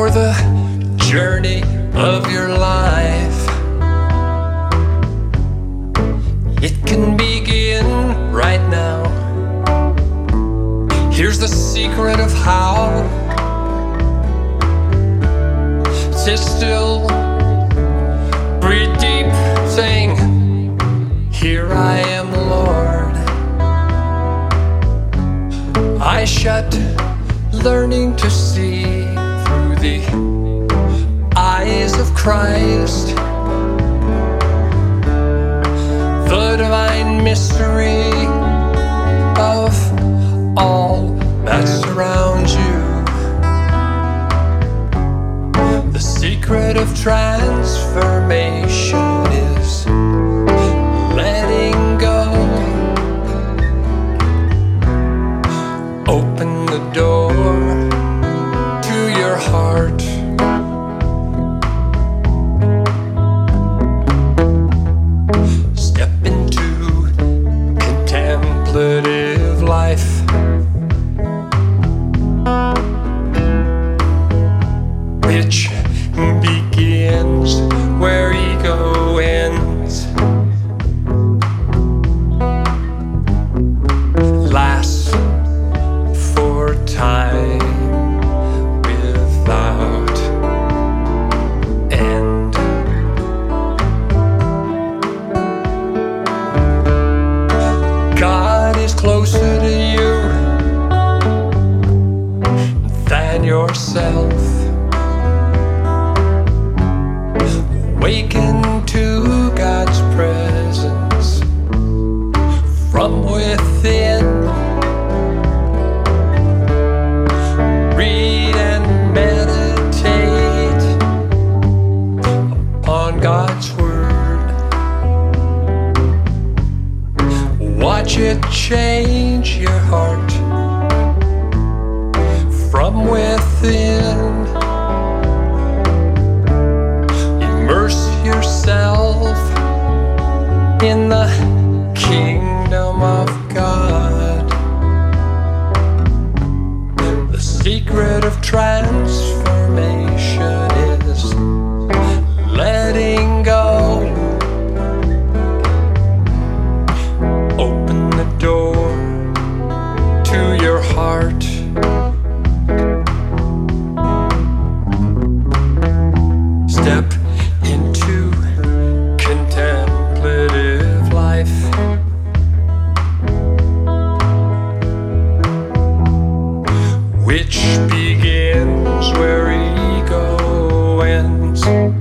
for the journey of your life. It can begin right now. Here's the secret of how. Sit still, breathe deep, saying, "Here I am, Lord." I shut, learning to see through the eyes of Christ, the divine mystery of all that surrounds you. The secret of transformation is letting go. Open the door to your heart. Step into contemplative life. Which begins where ego ends. Lasts for time without end. God is closer to you than yourself. Awaken to God's presence from within. Read and meditate upon God's word. Watch it change your heart from within. Immerse yourself in the kingdom of God. The secret of transformation is letting go. Open the door to your heart. Step into contemplative life. Which begins where ego ends.